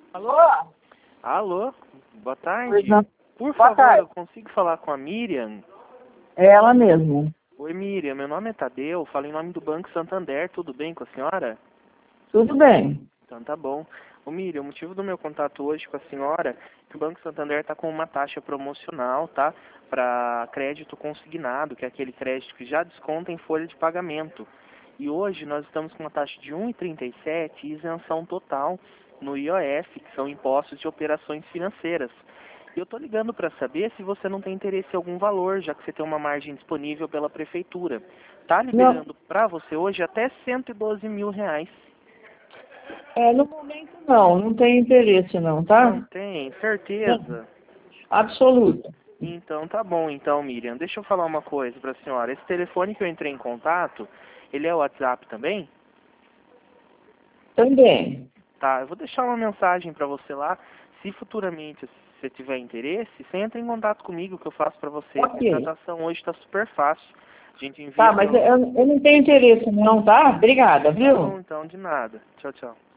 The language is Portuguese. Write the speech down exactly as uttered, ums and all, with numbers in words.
Alô? Alô, boa tarde. Pois não. Por Boa favor, tarde. eu consigo falar com a Miriam? É ela mesmo. Oi, Miriam, meu nome é Tadeu, falo em nome do Banco Santander, tudo bem com a senhora? Tudo bem. Então tá bom. Ô Miriam, o motivo do meu contato hoje com a senhora é que o Banco Santander está com uma taxa promocional, tá? Para crédito consignado, que é aquele crédito que já desconta em folha de pagamento. E hoje nós estamos com uma taxa de um vírgula trinta e sete e isenção total no I O F, que são impostos de operações financeiras. E eu estou ligando para saber se você não tem interesse em algum valor, já que você tem uma margem disponível pela prefeitura. Tá Não, liberando para você hoje até cento e doze mil reais. é, no momento não, não tem interesse não, Não tá? tem, Não, certeza. absoluto. Então tá bom, então Miriam, deixa eu falar uma coisa para a senhora. Esse telefone que eu entrei em contato, ele é o WhatsApp também? Também. Tá, eu vou deixar uma mensagem para você lá. Se futuramente você tiver interesse, você entra em contato comigo que eu faço para você. A Ok. contratação hoje está super fácil. A gente envia Tá, mas eu, pelo... eu não tenho interesse não, tá? Obrigada, Tá bom viu? então, de nada. Tchau, tchau.